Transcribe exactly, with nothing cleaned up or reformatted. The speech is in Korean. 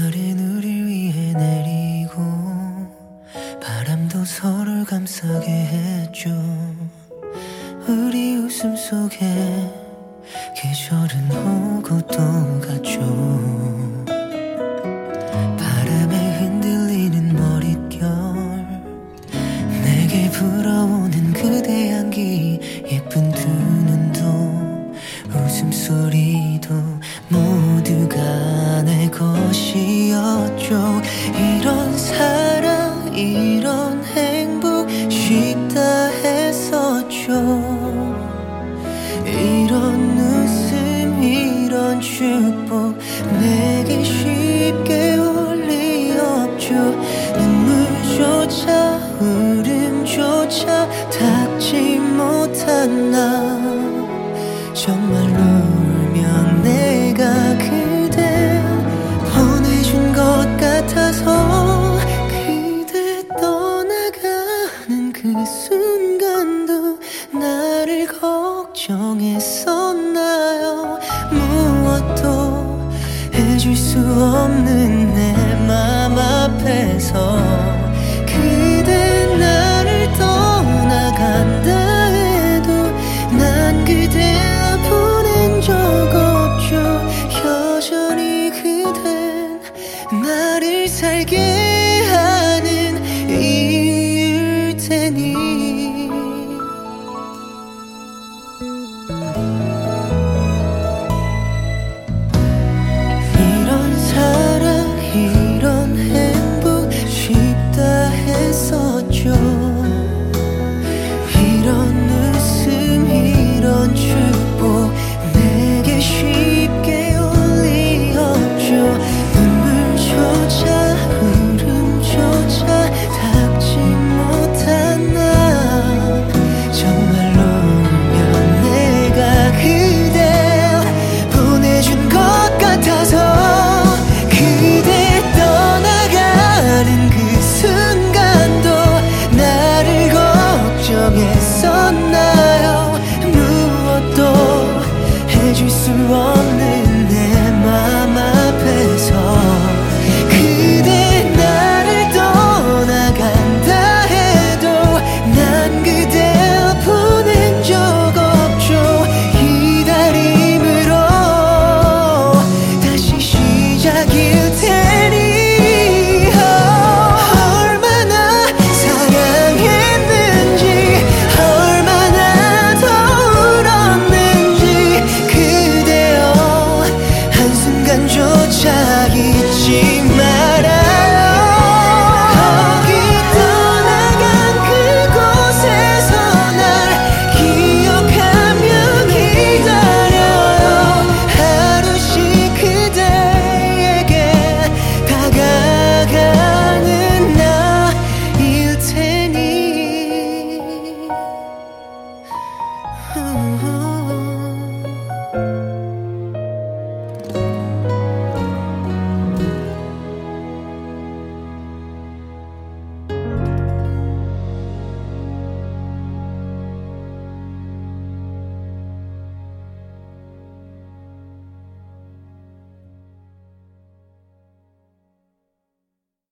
빗발은 우릴 위해 내리고 바람도 서로를 감싸게 해줘. 우리 웃음 속에 계절은 오고 또 가죠. 바람에 흔들리는 머릿결, 내게 불어오는 그대 향기, 예쁜 두 눈도 웃음소리도 모두가 내 것이었죠. 이런 사랑 이런 행복 쉽다 했었죠. 이런 웃음 이런 축복 내게 쉽게 올 리 없죠. 눈물조차 울음조차 닿지 못한 나, 정말로 울면 내가 그댈 보내준 것 같아서. 그대 떠나가는 그 순간도 나를 걱정했었나요? 무엇도 해줄 수 없는 내 맘 앞에서 그대 나를 떠나간다 해도 난 그대 보낸 적 없죠. 여전히 그댄 나를 살게 하는 이유일 테니. 이런 사랑 이런 행복 쉽다 했었죠. 이런 웃음 이런 축복 내게 쉽게 올 리 없죠. 눈물조차 울음조차 닿지 못한 나, 정말로 울면 내가 그댈 보내준 것 같아서. 그대 떠나가는 그 순간도 나를 걱정했었나요? 무엇도 해줄 수 없는 내 맘 앞에서 그대 나를 떠나간다 해도 난 그댈 보낸 적 없죠. 기다림으로 다시 시작일 테니. 얼마나 사랑했는지 얼마나 더 울었는지 그대여 한순간조차 잊지